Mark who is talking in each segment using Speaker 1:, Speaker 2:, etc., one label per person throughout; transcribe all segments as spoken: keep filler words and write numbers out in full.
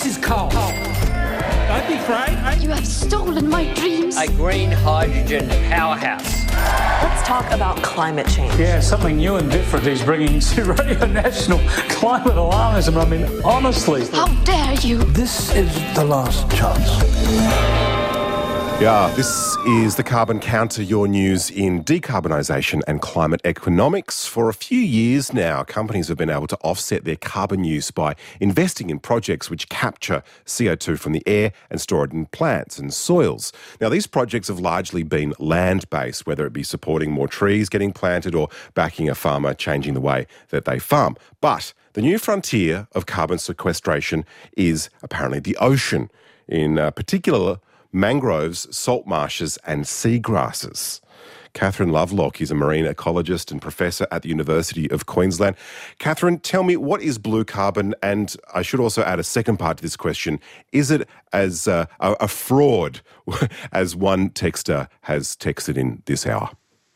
Speaker 1: This is coal. Don't be afraid.
Speaker 2: You have stolen my dreams.
Speaker 3: A green hydrogen powerhouse.
Speaker 4: Let's talk about climate change.
Speaker 5: Yeah, something new and different he's bringing to Radio National. Climate alarmism. I mean, honestly.
Speaker 2: How dare you?
Speaker 1: This is the last chance.
Speaker 6: Yeah, this is the Carbon Counter, your news in decarbonisation and climate economics. For a few years now, companies have been able to offset their carbon use by investing in projects which capture C O two from the air and store it in plants and soils. Now, these projects have largely been land-based, whether it be supporting more trees getting planted or backing a farmer changing the way that they farm. But the new frontier of carbon sequestration is apparently the ocean, in uh, particular mangroves, salt marshes and seagrasses. Catherine Lovelock is a marine ecologist and professor at the University of Queensland. Catherine, tell me, what is blue carbon? And I should also add a second part to this question. Is it as uh, a, a fraud, as one texter has texted in this hour?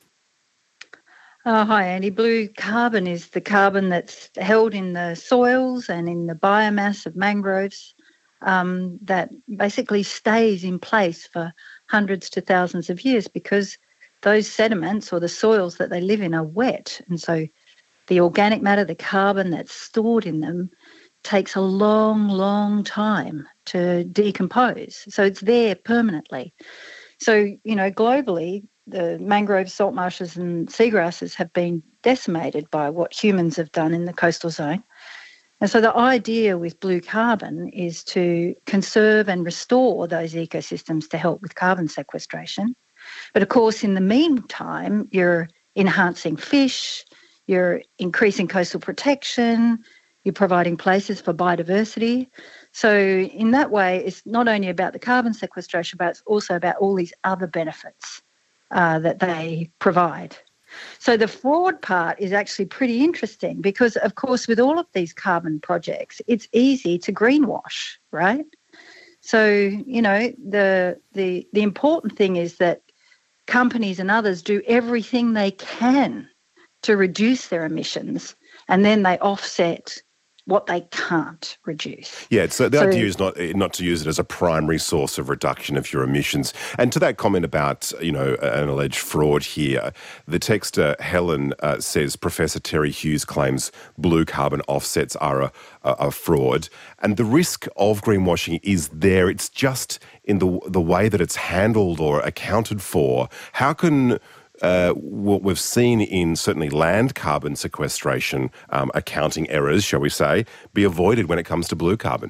Speaker 7: Oh, hi, Andy. Blue carbon is the carbon that's held in the soils and in the biomass of mangroves. Um, that basically stays in place for hundreds to thousands of years because those sediments or the soils that they live in are wet. And so the organic matter, the carbon that's stored in them, takes a long, long time to decompose. So it's there permanently. So, you know, globally, the mangroves, salt marshes and seagrasses have been decimated by what humans have done in the coastal zone. And so the idea with blue carbon is to conserve and restore those ecosystems to help with carbon sequestration. But of course, in the meantime, you're enhancing fish, you're increasing coastal protection, you're providing places for biodiversity. So in that way, it's not only about the carbon sequestration, but it's also about all these other benefits uh, that they provide. So the fraud part is actually pretty interesting because, of course, with all of these carbon projects, it's easy to greenwash, right? So, you know, the the the important thing is that companies and others do everything they can to reduce their emissions, and then they offset what they can't reduce.
Speaker 6: Yeah, so the
Speaker 7: so,
Speaker 6: idea is not not to use it as a primary source of reduction of your emissions. And to that comment about, you know, an alleged fraud here, the texter Helen uh, says Professor Terry Hughes claims blue carbon offsets are a, a, a fraud. And the risk of greenwashing is there. It's just in the the way that it's handled or accounted for. How can Uh, what we've seen in certainly land carbon sequestration, um, accounting errors, shall we say, be avoided when it comes to blue carbon?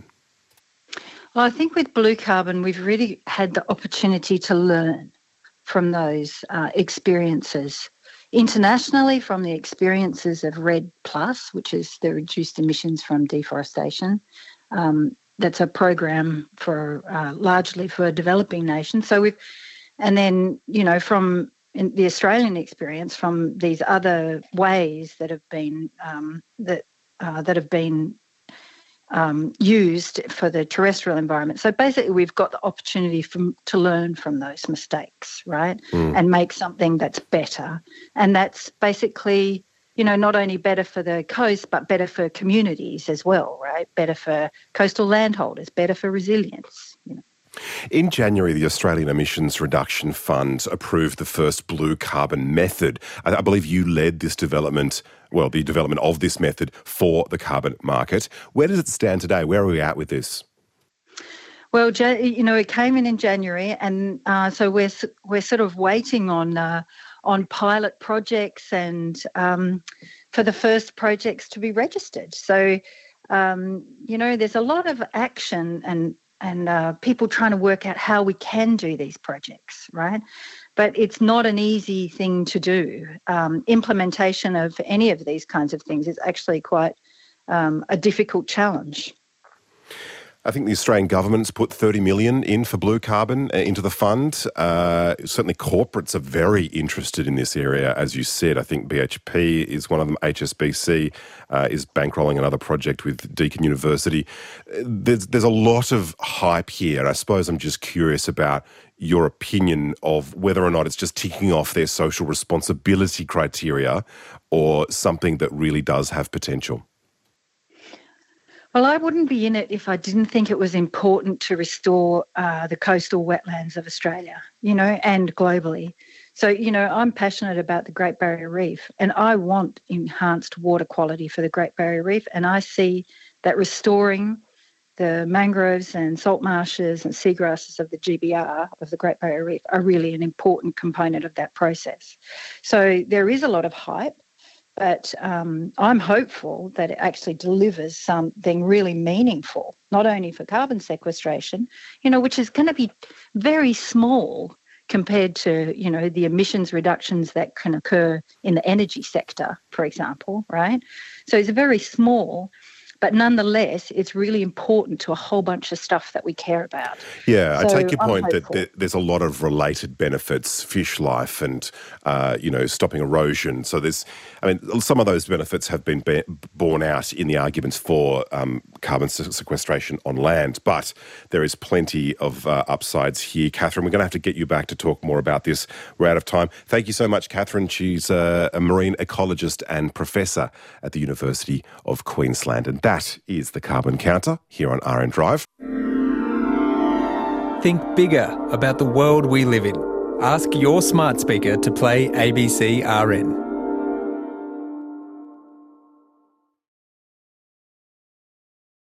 Speaker 7: Well, I think with blue carbon, we've really had the opportunity to learn from those uh, experiences. Internationally, from the experiences of REDD Plus, which is the reduced emissions from deforestation. Um, that's a program for uh, largely for developing nations. So we've, and then, you know, from in the Australian experience from these other ways that have been um, that uh, that have been um, used for the terrestrial environment. So basically, we've got the opportunity from to learn from those mistakes, right, mm. and make something that's better. And that's basically, you know, not only better for the coast, but better for communities as well, right? Better for coastal landholders, better for resilience, you know.
Speaker 6: In January, the Australian Emissions Reduction Fund approved the first blue carbon method. I, I believe you led this development, well, the development of this method for the carbon market. Where does it stand today? Where are we at with this?
Speaker 7: Well, you know, it came in in January, and uh, so we're we're sort of waiting on uh, on pilot projects and um, for the first projects to be registered. So, um, you know, there's a lot of action and and uh, people trying to work out how we can do these projects, right? But it's not an easy thing to do. Um, implementation of any of these kinds of things is actually quite um, a difficult challenge.
Speaker 6: I think the Australian government's put thirty million dollars in for blue carbon into the fund. Uh, certainly corporates are very interested in this area, as you said. I think B H P is one of them. H S B C uh, is bankrolling another project with Deakin University. There's, there's a lot of hype here, and I suppose I'm just curious about your opinion of whether or not it's just ticking off their social responsibility criteria or something that really does have potential.
Speaker 7: Well, I wouldn't be in it if I didn't think it was important to restore uh, the coastal wetlands of Australia, you know, and globally. So, you know, I'm passionate about the Great Barrier Reef, and I want enhanced water quality for the Great Barrier Reef, and I see that restoring the mangroves and salt marshes and seagrasses of the G B R, of the Great Barrier Reef, are really an important component of that process. So there is a lot of hype, but um, I'm hopeful that it actually delivers something really meaningful, not only for carbon sequestration, you know, which is going to be very small compared to, you know, the emissions reductions that can occur in the energy sector, for example, right? So it's very small, but nonetheless, it's really important to a whole bunch of stuff that we care about.
Speaker 6: Yeah,
Speaker 7: so
Speaker 6: I take your
Speaker 7: I'm
Speaker 6: point
Speaker 7: hopeful.
Speaker 6: that there, there's a lot of related benefits, fish life and, uh, you know, stopping erosion. So there's, I mean, some of those benefits have been be- borne out in the arguments for um, carbon se- sequestration on land, but there is plenty of uh, upsides here. Catherine, we're going to have to get you back to talk more about this. We're out of time. Thank you so much, Catherine. She's uh, a marine ecologist and professor at the University of Queensland. And that is the Carbon Counter here on R N Drive.
Speaker 8: Think bigger about the world we live in. Ask your smart speaker to play A B C R N.